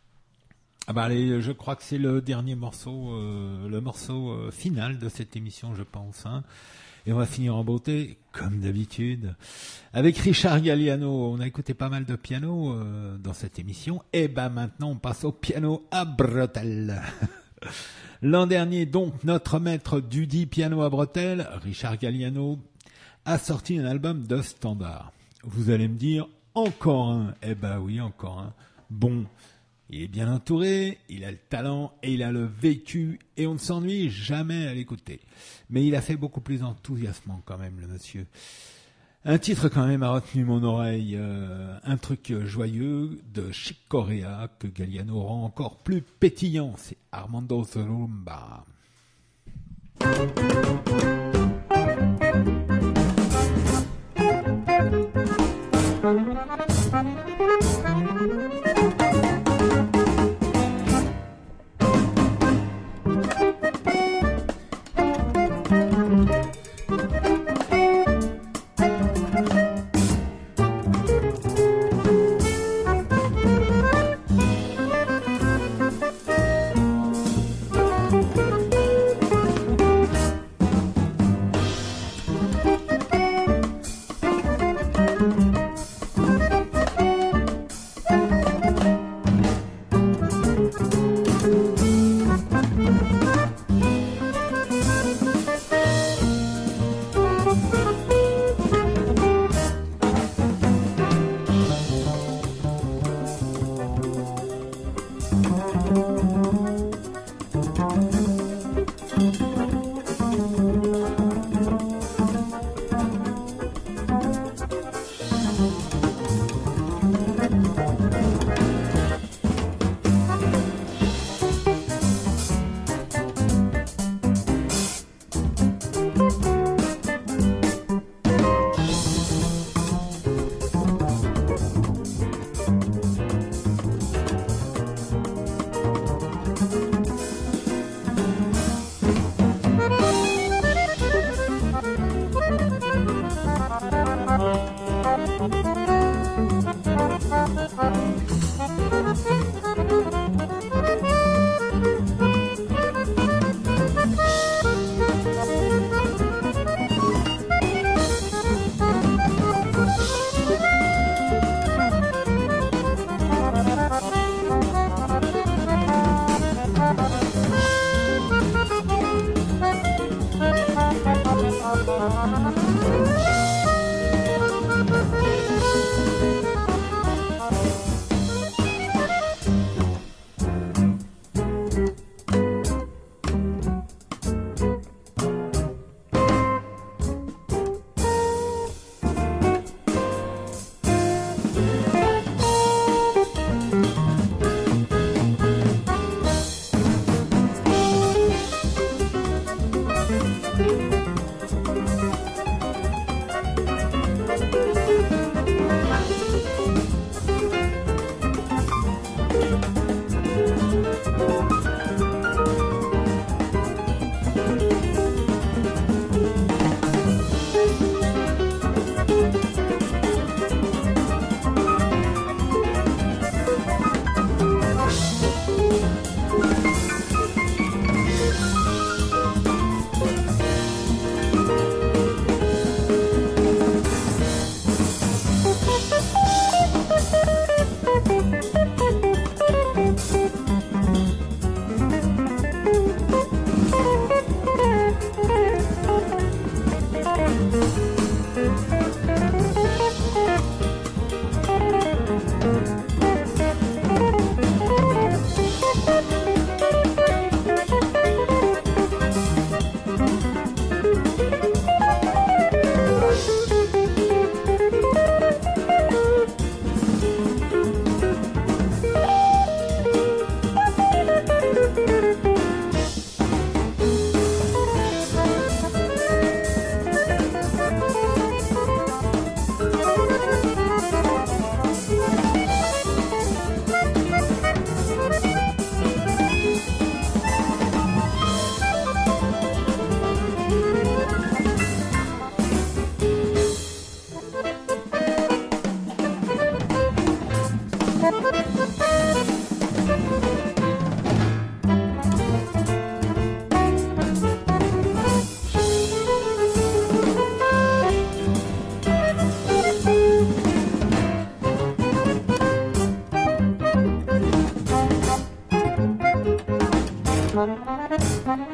Ah bah allez, je crois que c'est le dernier morceau, euh, le morceau euh, final de cette émission, je pense. Hein. Et on va finir en beauté, comme d'habitude, avec Richard Galliano. On a écouté pas mal de piano euh, dans cette émission. Et ben maintenant, on passe au piano à bretelles. L'an dernier, donc, notre maître du dit piano à bretelles, Richard Galliano, a sorti un album de standard. Vous allez me dire, encore un. Eh ben oui, encore un. Bon, il est bien entouré, il a le talent et il a le vécu et on ne s'ennuie jamais à l'écouter. Mais il a fait beaucoup plus enthousiasmant quand même, le monsieur. Un titre quand même a retenu mon oreille, euh, un truc joyeux de Chick Corea que Galliano rend encore plus pétillant, c'est Armando Zolomba.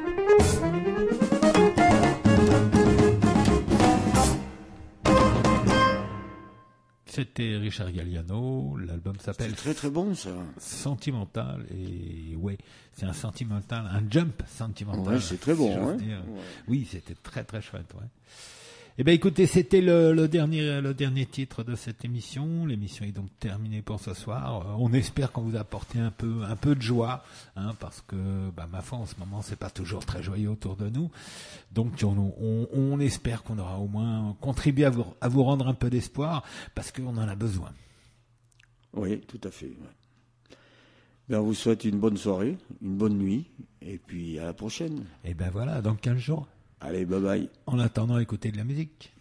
C'était Richard Galliano, l'album s'appelle C'est très très bon ça. Sentimental, et ouais, c'est un sentimental, un jump sentimental. Ouais, c'est très bon. si j'ose Ouais. dire. Ouais. Oui, c'était très très chouette. Ouais. Eh ben écoutez, c'était le, le dernier le dernier titre de cette émission. L'émission est donc terminée pour ce soir. Euh, on espère qu'on vous a apporté un peu un peu de joie, hein, parce que bah, ma foi en ce moment c'est pas toujours très joyeux autour de nous. Donc on, on, on espère qu'on aura au moins contribué à vous à vous rendre un peu d'espoir, parce qu'on en a besoin. Oui, tout à fait. Ouais. Ben, on vous souhaite une bonne soirée, une bonne nuit, et puis à la prochaine. Et ben voilà, dans quinze jours. Allez, bye bye. En attendant, écoutez de la musique.